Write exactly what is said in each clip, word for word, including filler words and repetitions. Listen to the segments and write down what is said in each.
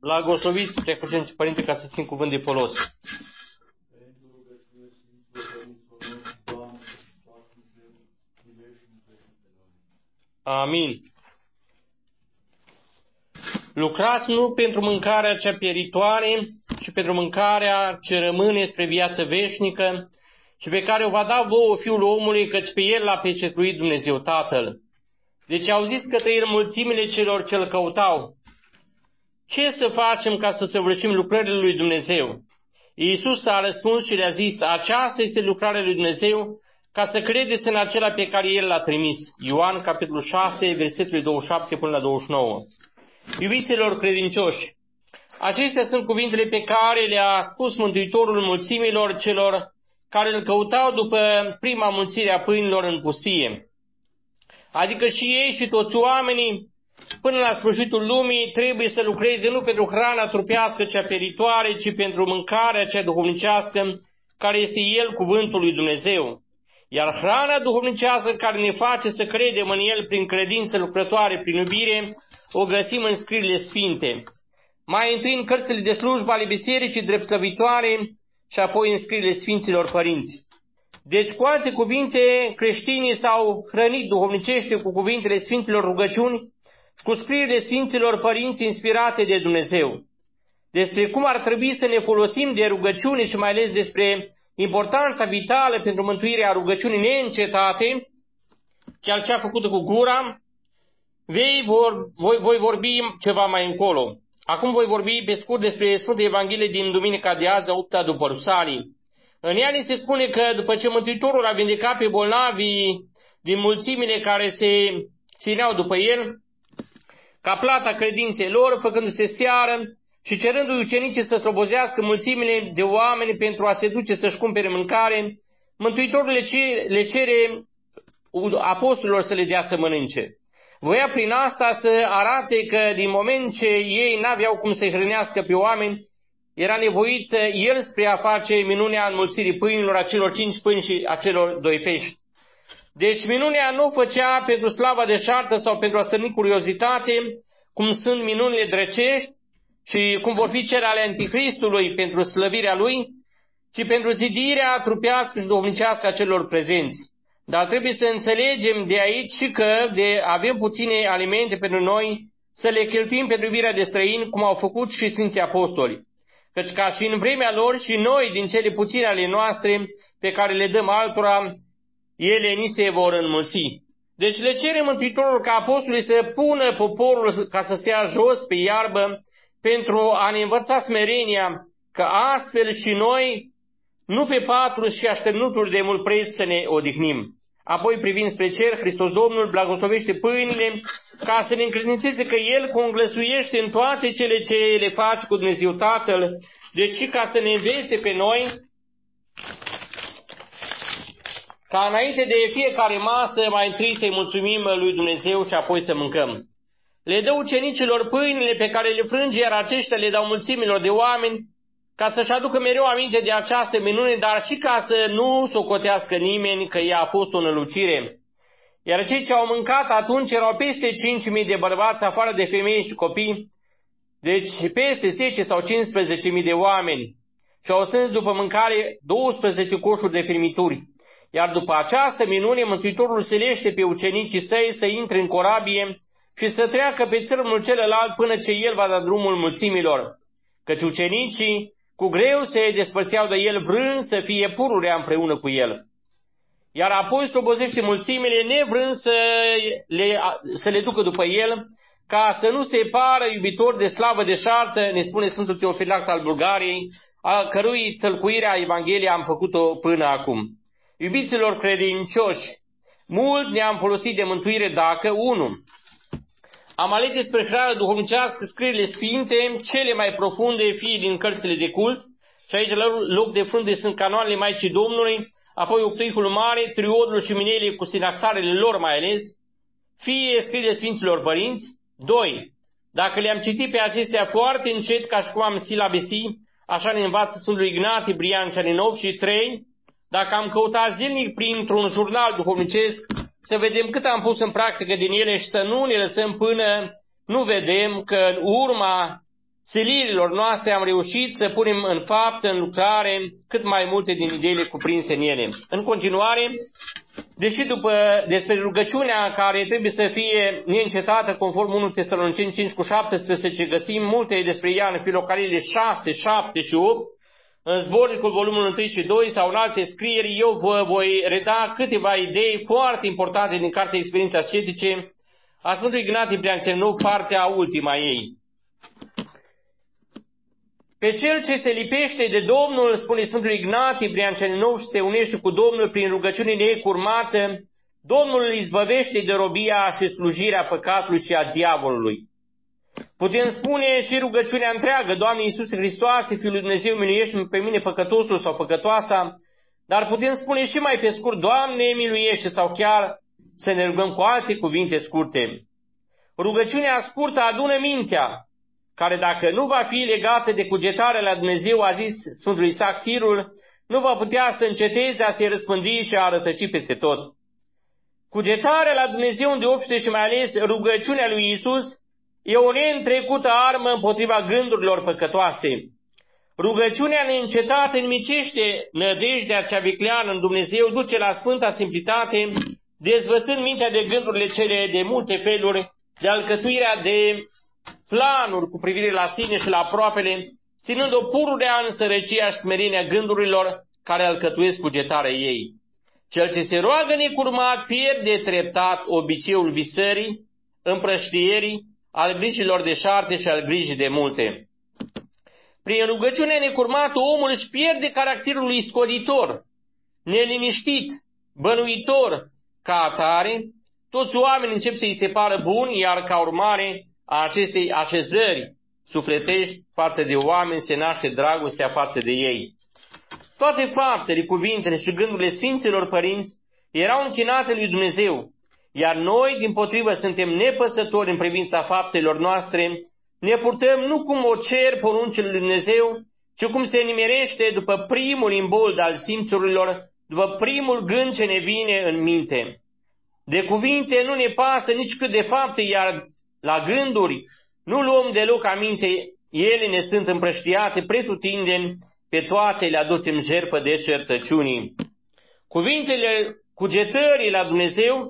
Благослoviți, Preacucenți Părinte, ca să țin cuvânt de folos. Amin. Lucrați nu pentru mâncarea cea pieritoare, ci pentru mâncarea ce rămâne spre viață veșnică și pe care o va da vouă Fiul omului, căci pe el l-a pecetluit Dumnezeu Tatăl. Deci au zis către el mulțimile celor ce-l căutau: ce să facem ca să săvârșim lucrările lui Dumnezeu? Iisus a răspuns și le-a zis: aceasta este lucrarea lui Dumnezeu, ca să credeți în acela pe care El l-a trimis. Ioan, capitolul șase, versetul douăzeci și șapte până la douăzeci și nouă. Iubiților credincioși, acestea sunt cuvintele pe care le-a spus Mântuitorul mulțimilor celor care îl căutau după prima mulțire a pâinilor în pustie. Adică și ei și toți oamenii, până la sfârșitul lumii, trebuie să lucreze nu pentru hrana trupească cea peritoare, ci pentru mâncarea cea duhovnicească, care este El, cuvântul lui Dumnezeu. Iar hrana duhovnicească care ne face să credem în El prin credință lucrătoare, prin iubire, o găsim în scrierile sfinte. Mai întâi în cărțile de slujbă ale bisericii drept-slăvitoare și apoi în scrierile Sfinților Părinți. Deci, cu alte cuvinte, creștinii s-au hrănit duhovnicește cu cuvintele Sfinților rugăciuni și cu scrierile Sfinților Părinți inspirate de Dumnezeu. Despre cum ar trebui să ne folosim de rugăciune și mai ales despre importanța vitală pentru mântuirea rugăciunii neîncetate, chiar cea făcută cu gura, voi, vor, voi, voi vorbi ceva mai încolo. Acum voi vorbi pe scurt despre Sfânta Evanghelie din duminica de azi, a opta după Rusalii. În ea ni se spune că după ce Mântuitorul a vindecat pe bolnavii din mulțimile care se țineau după el, ca plata credinței lor, făcându-se seară și cerându-i ucenicii să slobozească mulțimile de oameni pentru a se duce să-și cumpere mâncare, Mântuitorul le cere, le cere apostolilor să le dea să mănânce. Voia prin asta să arate că din moment ce ei n-aveau cum să-i hrănească pe oameni, era nevoit el spre a face minunea înmulțirii pâinilor, acelor cinci pâini și acelor doi pești. Deci minunea nu făcea pentru slava deșartă sau pentru a stârni curiozitate, cum sunt minunile drăcești și cum vor fi cele ale Anticristului pentru slăvirea lui, ci pentru zidirea trupească și duhovnicească a celor prezenți. Dar trebuie să înțelegem de aici și că de avem puține alimente pentru noi, să le cheltuim pentru iubirea de străini, cum au făcut și Sfinții Apostoli. Căci ca și în vremea lor și noi, din cele puține ale noastre, pe care le dăm altora, ele ni se vor înmulți. Deci le cere Mântuitorul ca apostolii să pună poporul ca să stea jos pe iarbă, pentru a ne învăța smerenia, că astfel și noi, nu pe patru și așternuturi de mult preț, să ne odihnim. Apoi, privind spre cer, Hristos Domnul blagoslovește pâinile ca să ne încredințeze că El conglăsuiește în toate cele ce le face cu Dumnezeu Tatăl, deci și ca să ne învețe pe noi ca înainte de fiecare masă mai întâi să-i mulțumim lui Dumnezeu și apoi să mâncăm. Le dă ucenicilor pâinile pe care le frânge, iar aceștia le dau mulțimilor de oameni, ca să-și aducă mereu aminte de această minune, dar și ca să nu socotească nimeni că ea a fost o nălucire. Iar cei ce au mâncat atunci erau peste cinci mii de bărbați, afară de femei și copii, deci peste zece sau cincisprezece mii de oameni. Și au strâns după mâncare douăsprezece coșuri de firmituri. Iar după această minune, Mântuitorul silește pe ucenicii săi să intre în corabie și să treacă pe țărmul celălalt până ce el va da drumul mulțimilor. Căci ucenicii cu greu se despărțeau de el, vrând să fie pururea împreună cu el. Iar apoi slobozește mulțimile, nevrând să le, să le ducă după el, ca să nu se pară iubitor de slavă deșartă, ne spune Sfântul Teofilact al Bulgariei, a cărui tălcuirea Evangheliei am făcut-o până acum. Iubiților credincioși, mult ne-am folosit de mântuire dacă, unu, am alege spre hrană duhovnicească scrierile sfinte, cele mai profunde, fie din cărțile de cult, și aici la loc de frunte sunt canoanele Maicii Domnului, apoi Octoihul Mare, Triodul și Minele cu sinaxarele lor mai ales, fie scrierile Sfinților Părinți. Doi. Dacă le-am citit pe acestea foarte încet, ca și cum am silabesi, așa ne învață Sfântul Ignatie, Brian Ceaninov. Și trei. Dacă am căutat zilnic printr-un jurnal duhovnicesc, să vedem cât am pus în practică din ele și să nu ne lăsăm până nu vedem că în urma silirilor noastre am reușit să punem în fapt, în lucrare, cât mai multe din ideile cuprinse în ele. În continuare, deși după despre rugăciunea care trebuie să fie neîncetată conform unu Tesaloniceni cinci cu șaptesprezece, găsim multe despre ea în Filocaliile șase, șapte și opt, în Zbornicul volumul unu și doi sau în alte scrieri, eu vă voi reda câteva idei foarte importante din cartea Experiențe Ascetice a Sfântului Ignatie Brânceanu, partea ultima ei. Pe cel ce se lipește de Domnul, spune Sfântul Ignatie Brânceanu, și se unește cu Domnul prin rugăciune necurmată, Domnul îl izbăvește de robia și slujirea păcatului și a diavolului. Putem spune și rugăciunea întreagă: Doamne Iisuse Hristoase, Fiul lui Dumnezeu, miluiește-mă pe mine păcătosul sau păcătoasa, dar putem spune și mai pe scurt: Doamne miluiește, sau chiar să ne rugăm cu alte cuvinte scurte. Rugăciunea scurtă adună mintea, care dacă nu va fi legată de cugetarea la Dumnezeu, a zis Sfântul Isaac Sirul, nu va putea să înceteze a se răspândi și a rătăci peste tot. Cugetarea la Dumnezeu îndeopște și mai ales rugăciunea lui Iisus e o neîntrecută armă împotriva gândurilor păcătoase. Rugăciunea neîncetată nimicește nădejdea cea vicleană în Dumnezeu, duce la sfânta simplitate, dezvățând mintea de gândurile cele de multe feluri, de alcătuirea de planuri cu privire la sine și la aproapele, ținând-o pururea în sărăcia și smerenia gândurilor care alcătuiesc cugetarea ei. Cel ce se roagă necurmat pierde treptat obiceiul visării, împrăștierii, al grijilor deșarte și al grijii de multe. Prin rugăciunea necurmată, omul își pierde caracterul iscoditor, neliniștit, bănuitor. Ca atare, toți oamenii încep să-i se pară buni, iar ca urmare a acestei așezări sufletești față de oameni se naște dragostea față de ei. Toate faptele, cuvintele și gândurile Sfinților Părinți erau închinate lui Dumnezeu, iar noi, dimpotrivă, suntem nepăsători în privința faptelor noastre, ne purtăm nu cum o cer poruncile lui Dumnezeu, ci cum se nimerește după primul imbold al simțurilor, după primul gând ce ne vine în minte. De cuvinte nu ne pasă nici cât de fapte, iar la gânduri nu luăm deloc aminte, ele ne sunt împrăștiate pretutindeni, pe toate le aducem jertfă de certăciunii. Cuvintele cugetării la Dumnezeu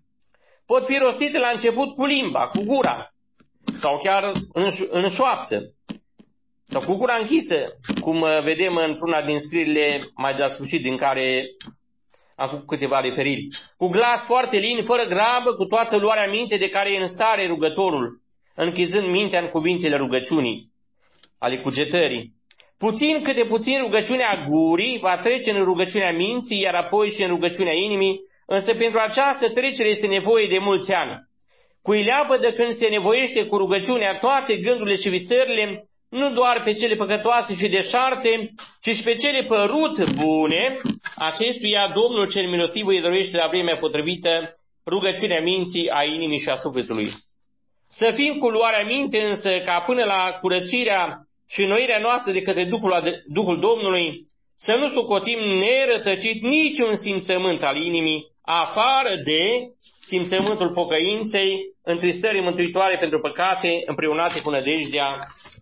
pot fi rostite la început cu limba, cu gura, sau chiar în, în șoaptă, sau cu gura închisă, cum vedem într-una din scrierile mai de la sfârșit, din care am făcut câteva referiri. Cu glas foarte lin, fără grabă, cu toată luarea minte de care e în stare rugătorul, închizând mintea în cuvintele rugăciunii, ale cugetării. Puțin câte puțin rugăciunea gurii va trece în rugăciunea minții, iar apoi și în rugăciunea inimii, însă pentru această trecere este nevoie de mulți ani. Cu ileapă de când se nevoiește cu rugăciunea toate gândurile și visările, nu doar pe cele păcătoase și deșarte, ci și pe cele părut bune, acestuia Domnul cel milostiv îi dăruiește la vremea potrivită rugăciunea minții, a inimii și a sufletului. Să fim cu luarea minte însă ca până la curățirea și înnoirea noastră de către Duhul, Duhul Domnului, să nu socotim nerătăcit niciun simțământ al inimii, afară de simțământul pocăinței, întristării mântuitoare pentru păcate, împreunate cu nădejdea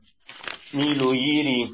miluirii.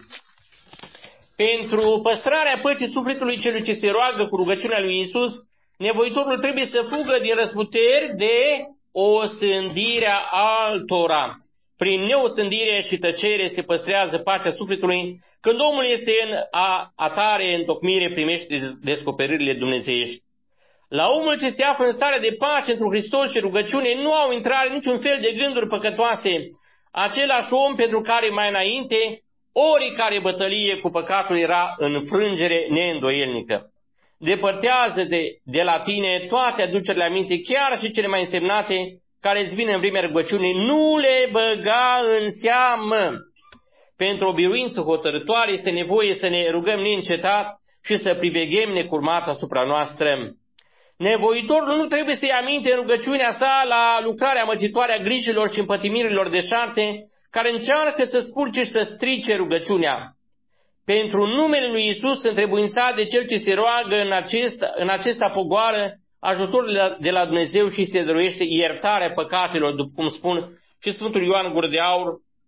Pentru păstrarea păcii sufletului celui ce se roagă cu rugăciunea lui Iisus, nevoitorul trebuie să fugă din răzputeri de osândirea altora. Prin neosândire și tăcere se păstrează pacea sufletului. Când omul este în a, atare întocmire, primește descoperirile dumnezeiești. La omul ce se află în stare de pace într-un Hristos și rugăciune nu au intrare niciun fel de gânduri păcătoase. Același om pentru care mai înainte oricare bătălie cu păcatul era înfrângere neîndoielnică. Depărtează-te de la tine toate aducerile aminte, chiar și cele mai însemnate, care îți vin în vremea rugăciunii, nu le băga în seamă. Pentru o biruință hotărătoare este nevoie să ne rugăm neîncetat și să priveghem necurmat asupra noastră. Nevoitorul nu trebuie să-i aminte în rugăciunea sa la lucrarea măcitoare a grijilor și împătimirilor deșarte, care încearcă să spurce și să strice rugăciunea. Pentru numele lui Iisus, întrebuințat de cel ce se roagă în acesta, în acesta pogoară ajutorul de la Dumnezeu și se dăruiește iertarea păcatelor, după cum spun și Sfântul Ioan Gură de Aur,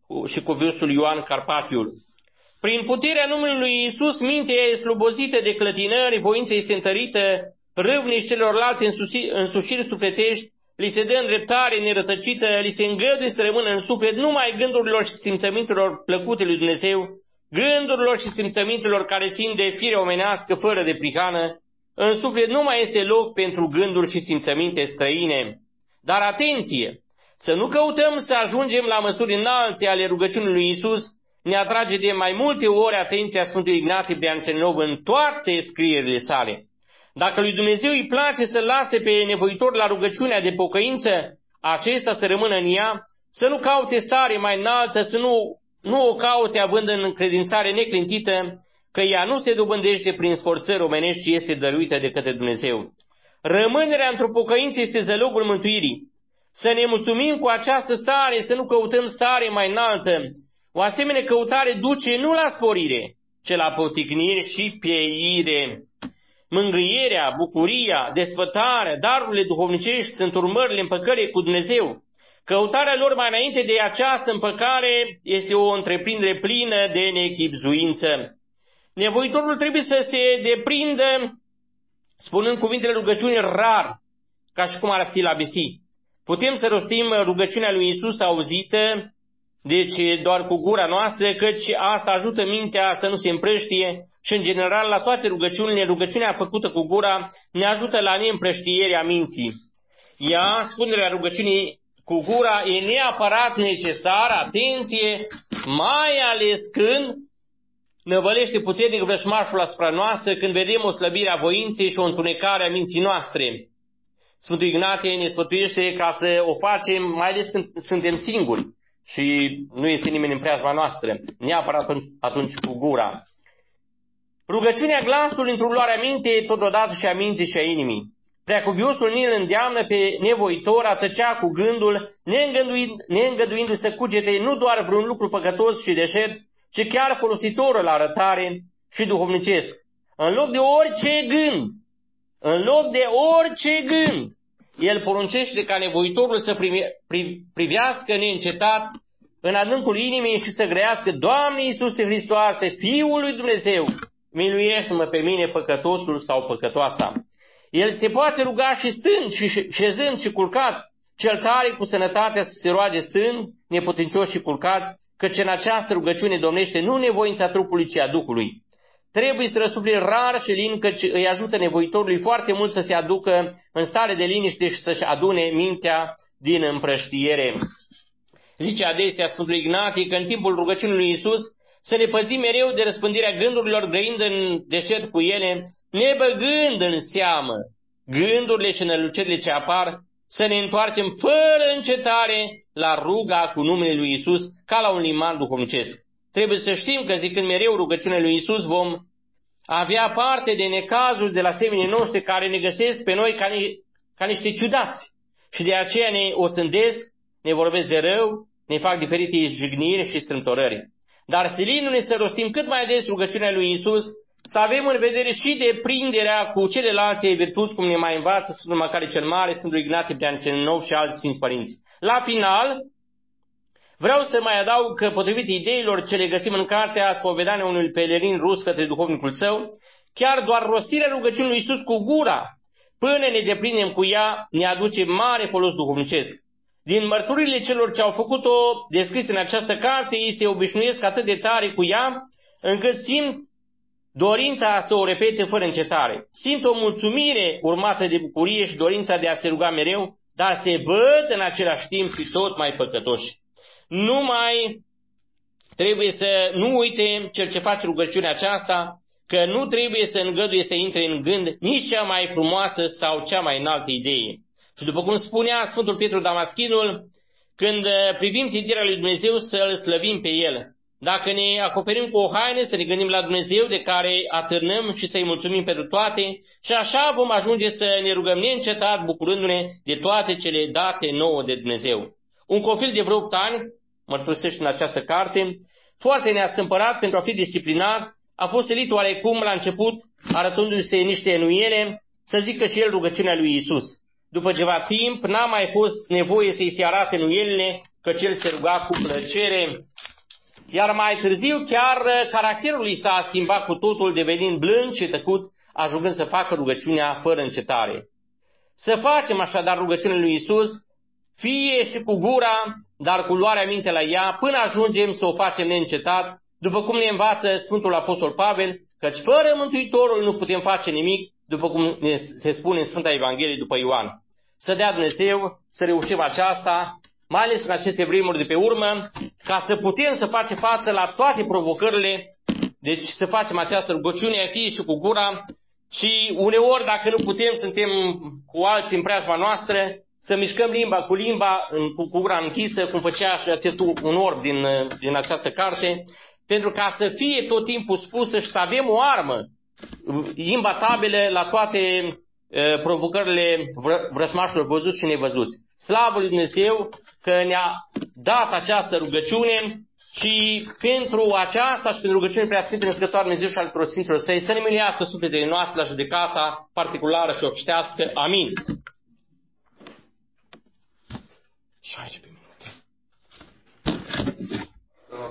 și cu versul Ioan Carpațiul. Prin puterea numelui lui Iisus, mintea e slobozită de clătinări, voința este întărită, râvnici celorlalte însușiri sufletești, li se dă îndreptare nerătăcită, li se îngăduie să rămână în suflet numai gândurilor și simțămintelor plăcute lui Dumnezeu, gândurilor și simțămintelor care țin de firea omenească fără de prihană. În suflet nu mai este loc pentru gânduri și simțăminte străine. Dar atenție! Să nu căutăm să ajungem la măsuri înalte ale rugăciunii lui Iisus, ne atrage de mai multe ori atenția Sfântului Ignatie Brâncenov în toate scrierile sale. Dacă lui Dumnezeu îi place să lase pe nevoitor la rugăciunea de pocăință, acesta să rămână în ea, să nu caute stare mai înaltă, să nu, nu o caute având în încredințare neclintită, că ea nu se dobândește prin sforțări omenești, ci este dăruită de către Dumnezeu. Rămânerea într-o pocăință este zălogul mântuirii. Să ne mulțumim cu această stare, să nu căutăm stare mai înaltă. O asemenea căutare duce nu la sporire, ci la poticnire și pieire. Mângâierea, bucuria, desfătarea, darurile duhovnicești sunt urmările împăcării cu Dumnezeu. Căutarea lor mai înainte de această împăcare este o întreprindere plină de nechibzuință. Nevoitorul trebuie să se deprindă, spunând cuvintele rugăciunii rar, ca și cum ar silabisi. Putem să rostim rugăciunea lui Iisus auzită, deci doar cu gura noastră, căci asta ajută mintea să nu se împrăștie și în general la toate rugăciunile, rugăciunea făcută cu gura ne ajută la neîmprăștierea minții. Ea, spunerea rugăciunii cu gura, e neapărat necesară, atenție, mai ales când năvălește puternic vrășmașul asupra noastră, când vedem o slăbire a voinței și o întunecare a minții noastre. Sfântul Ignatie ne sfătuiește ca să o facem, mai ales când suntem singuri și nu este nimeni în preajma noastră, neapărat atunci, atunci cu gura. Rugăciunea glasului într-o luare minte, totodată și a minții și a inimii. Preacuviosul ni îl îndeamnă pe nevoitor a tăcea cu gândul, neîngăduind, neîngăduindu-i să cugete nu doar vreun lucru păcătos și deșert, ci chiar folositor la arătare și duhovnicesc. În loc de orice gând, în loc de orice gând, el poruncește ca nevoitorul să privi, pri, privească neîncetat în adâncul inimii și să grăiască: Doamne Iisuse Hristoase, Fiul lui Dumnezeu, miluiește-mă pe mine, păcătosul sau păcătoasa. El se poate ruga și stând, și șezând și culcat, cel tare cu sănătatea să se roage stând, neputincioși și culcați, căci în această rugăciune domnește nu nevoința trupului, ci a Duhului. Trebuie să răsufle rar și lin, căci îi ajută nevoitorului foarte mult să se aducă în stare de liniște și să-și adune mintea din împrăștiere. Zice adesea Sfântul Ignatie că în timpul rugăciunii lui Iisus să ne păzim mereu de răspândirea gândurilor, grăind în deșert cu ele, nebăgând în seamă gândurile și nălucerile ce apar, să ne întoarcem fără încetare la ruga cu numele lui Iisus, ca la un liman duhovnicesc. Trebuie să știm că zicând mereu rugăciunea lui Iisus vom avea parte de necazuri de la semenii noștri care ne găsesc pe noi ca, ni, ca niște ciudați și de aceea ne osândesc, ne vorbesc de rău, ne fac diferite jigniri și strâmtorări. Dar silindu-ne să rostim cât mai des rugăciunea lui Iisus, să avem în vedere și deprinderea cu celelalte virtuți, cum ne mai învață Sfântul Macare cel Mare, Sfântul Ignatie Brâncenov și alți Sfinți Părinți. La final, vreau să mai adaug că, potrivit ideilor ce le găsim în cartea Spovedania unui pelerin rus către duhovnicul său, chiar doar rostirea rugăciunii lui Iisus cu gura, până ne deprindem cu ea, ne aduce mare folos duhovnicesc. Din mărturile celor ce au făcut-o descris în această carte, ei se obișnuiesc atât de tare cu ea, încât simt dorința să o repete fără încetare. Simt o mulțumire urmată de bucurie și dorința de a se ruga mereu, dar se văd în același timp și tot mai păcătoși. Nu mai trebuie să nu uite cel ce face rugăciunea aceasta, că nu trebuie să îngăduie să intre în gând nici cea mai frumoasă sau cea mai înaltă idee. Și după cum spunea Sfântul Pietru Damaschinul, când privim zidirea lui Dumnezeu, să-L slăvim pe El. Dacă ne acoperim cu o haină, să ne gândim la Dumnezeu de care atârnăm și să-i mulțumim pentru toate, și așa vom ajunge să ne rugăm neîncetat, bucurându-ne de toate cele date nouă de Dumnezeu. Un copil de vreo opt ani, mărturisește în această carte, foarte neastâmpărat pentru a fi disciplinat, a fost silit oarecum la început, arătându-se niște enuiele, să zică și el rugăciunea lui Iisus. După ceva timp, n-a mai fost nevoie să-i se arate enuielile, căci el se ruga cu plăcere. Iar mai târziu chiar caracterul lui s-a schimbat cu totul, devenind blând și tăcut, ajungând să facă rugăciunea fără încetare. Să facem așadar rugăciunea lui Iisus, fie și cu gura, dar cu luarea minte la ea, până ajungem să o facem neîncetat, după cum ne învață Sfântul Apostol Pavel, căci fără Mântuitorul nu putem face nimic, după cum se spune în Sfânta Evanghelie după Ioan. Să dea Dumnezeu să reușim aceasta, mai ales în aceste vremuri de pe urmă, ca să putem să facem față la toate provocările, deci să facem această rugăciune, fie și cu gura, și uneori, dacă nu putem, suntem cu alții în preajma noastră, să mișcăm limba cu limba, cu, cu gura închisă, cum făcea și acest un orb din, din această carte, pentru ca să fie tot timpul spusă și să avem o armă imbatabilă la toate uh, provocările vră, vrăsmașilor văzuți și nevăzuți. Slavă lui Dumnezeu că ne-a dat această rugăciune și pentru aceasta și pentru rugăciune preasfinte născătoare Dumnezeu și al tuturor Sfinților Săi să ne miluiască sufletele noastre la judecata particulară și obștească. Amin. șaisprezece minute.